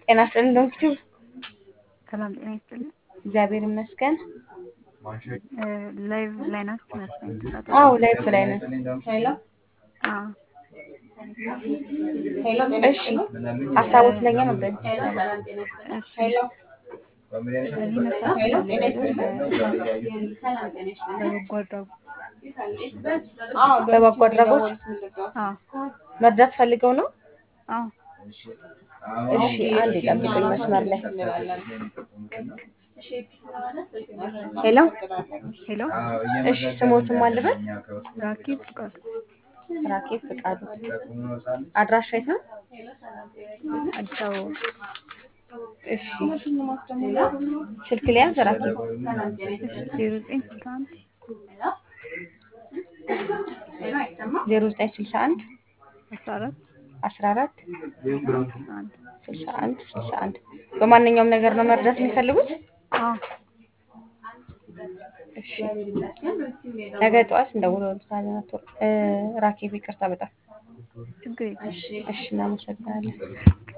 ጤና ይስጥልኝ ዶክተር ሰላም ጤና ይስጥልኝ። እግዚአብሔር ይመስገን። ላይቭ ላይ ናችሁ መሰለኝ አዎ ተሳታፊ። ላይፍ ላይ ነን። አዎ እሺ ሀሳቦት ለኛ ነበር። እሺ። እኔ መሳተፍ ፈልጋለሁ በበጎ አድራጎት። በበጎ አድራጎት አዎ መርዳት ፈልገው ነው? አዎ እሺ አንድ ይጠብቁኝ መስመር ላይ። ሄሎ ሄሎ እሺ ስሞትም አልበል ራኪብ ፍቃዱ ራኬብ ፍቃዱ አድራሻ የት ነው? አዲስ አበባ። እሺ ስልክ ሊያዝ ራኬብ እሺ 0961 0961 14 14 61 61 በማንኛውም ነገር ነው መርዳት የሚፈልጉት? አዎ እሺ ነገ ጠዋት እንደውልልዎታለን። ራኬብ ይቅርታ በጣም ችግር የለም። እሺ እናመሰግናለን።